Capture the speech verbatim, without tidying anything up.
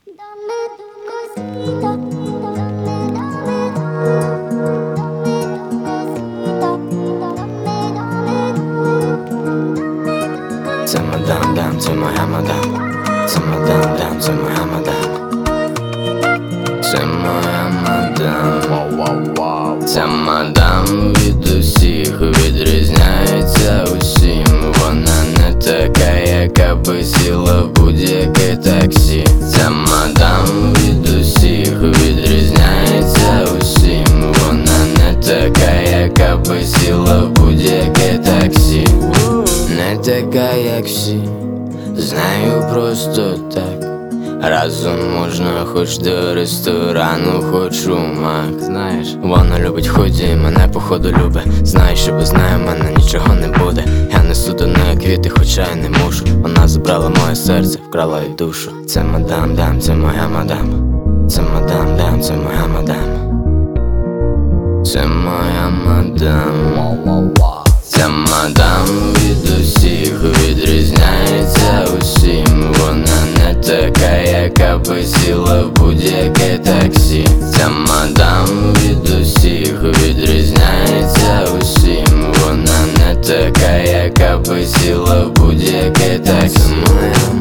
Dame tu cosita, dame, dame tú, dame tu cosita, dame, dame tú, dame tu Це мадам, дам, це моя мадам. Це мадам, дам, це моя мадам. Це моя мадам. Ця мадам від усіх відрізняється усім. Вона не така, яка би сіла в будь-яке таксі. Ця мадам від усіх відрізняється усім. Вона не така, яка би сіла в будь-яке таксі. Не така, як всі, знаю просто так. Разом можна хоч до ресторану, хоч у мак. Знаєш, вона любить худі і мене походу любить. Знає, що без неї в мене нічого не буде. Я несу до неї квіти, хоча й не мушу. Вона забрала моє серце, вкрала й душу. Це мадам, дам, це моя мадам. Це мадам, дам, це моя мадам. Це моя мадам. Ця мадам від усіх відрізняється усім. Вона не така, яка би сіла в будь-яке таксі. Ця мадам від усіх відрізняється усім. Вона не така, яка би сіла в будь-яке таксі.